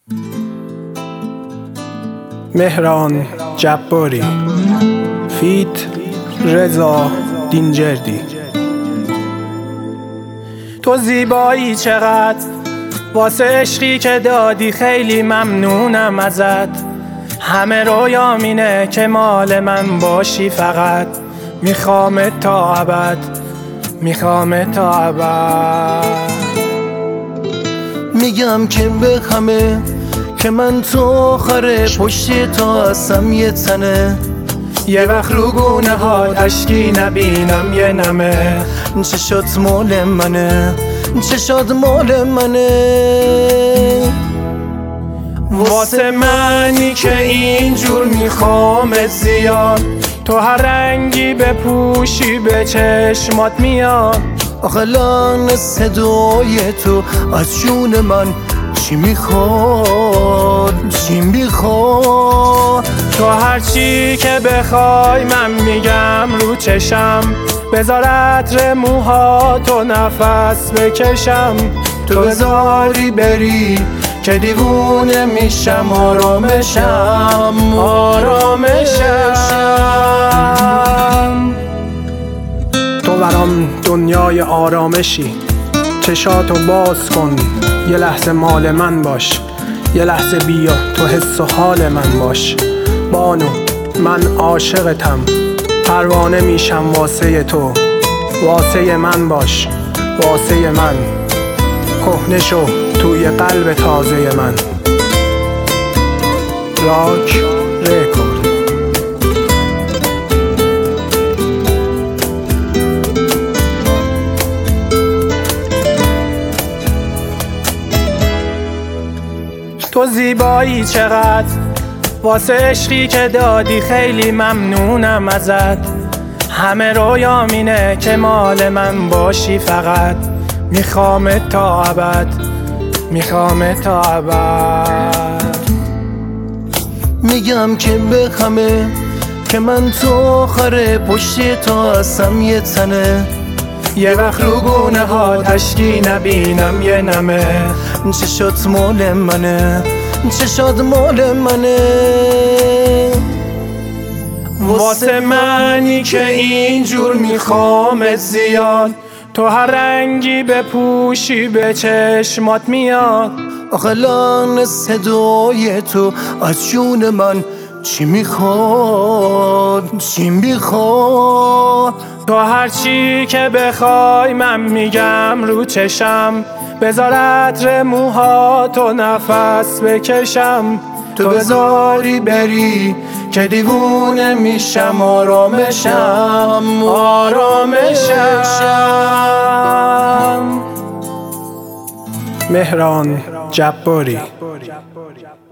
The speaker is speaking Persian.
مهران جباری فیت رضا دینجردی. تو زیبایی چقدر واسه عشقی که دادی، خیلی ممنونم ازت. همه رویام اینه که مال من باشی، فقط میخوام تا ابد، میخوام تا ابد. میگم که به همه که من تو آخره پشت تا هستم یه تنه. یه وقت رو گونه ها اشکی نبینم یه نمه. چشات مال منه، چشات مال منه. واسه منی که اینجور میخوامت زیاد، تو هر رنگی بپوشی به چشمات میاد. آخه لحن صدای تو از جون من چی میخواد، چی میخواد. تو هر چی که بخوای من میگم رو چشم، بذار عطر موهاتو نفس بکشم. تو بذاری بری که دیوونه میشم، آرامشم، آرامشم. تو برام دنیای آرامشی، چشاتو باز کن یه لحظه مال من باش. یه لحظه بیا تو حس و حال من باش. بانو من عاشقتم، پروانه میشم واسه تو. واسه من باش، واسه من کهنه شو توی قلب تازه من. راک رکورد. تو زیبایی چقدر واسه عشقی که دادی، خیلی ممنونم ازت. همه رویام اینه که مال من باشی، فقط میخوام تا ابد، میخوام تا ابد. میگم که به همه که من تو آخره پشت تا هستم یه تنه. یه وقت رو گونه ها اشکی نبینم یه نمه. چشات مال منه، چشات مال منه. واسه منی که اینجور میخوامت زیاد، تو هر رنگی بپوشی به چشمات میاد. آخه لحن صدای تو از جون من چی میخواد، چی میخواد. تو هر چی که بخوای من میگم رو چشم، بذار عطر موهاتو نفس بکشم. تو بذاری بری که دیوونه میشم، آرامشم، آرامشم. مهران جباری.